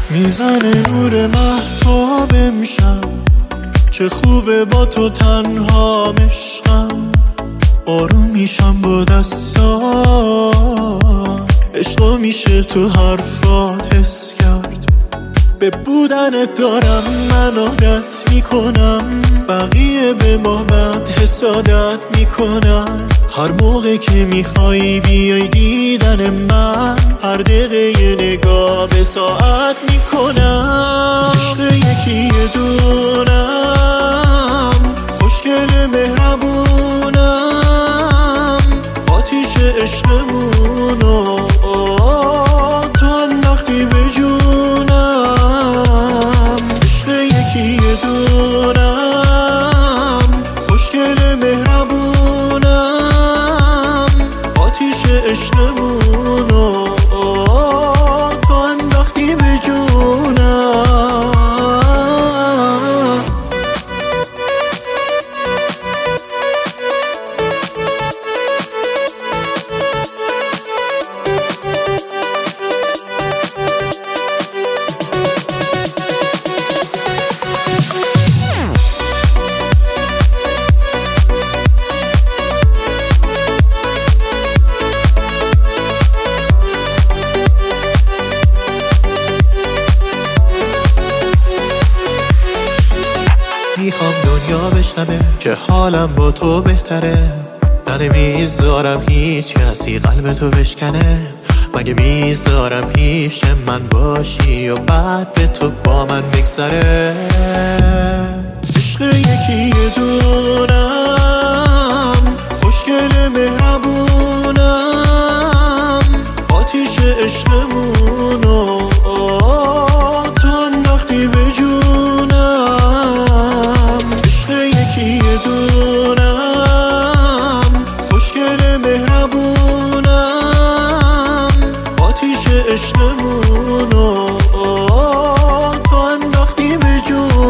میزنه نور مهتاب امشب، چه خوبه با تو تنها عشقم. آروم میشم با دستات، عشقو میشه تو حرفات حس کرد. به بودنت دارم من عادت میکنم، بقیه به ما بد حسادت میکنن. هر موقع که میخوای بیای دیدن من، هر دقیقه یه نگاه به ساعت میکنم. عشق یکی دونم، خوشگل مهربونم، آتیش عشقمونو تو انداختی به جونم. عشق یکی دونم، خوشگل مهربونم، آتیش عشقمونو تو انداختی به جونم. میخوام دنیا بشنوه که حالم با تو بهتره. من میذارم هیچ کسی قلب تو بشکنه، مگه میذارم پیش من باشی و بعد به تو با من بگذره. عشق یکی دونم، خوشگل مهربونم، آتیش عشقمونو تو انداختی به جونم. عشق یکی دونم، خوشگل مهربونم، آتیش عشقمونو تو انداختی به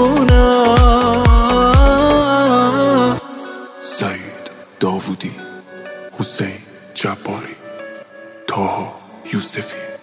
جونم. سعید داوودی، حسین جباری، طاها یوسفی.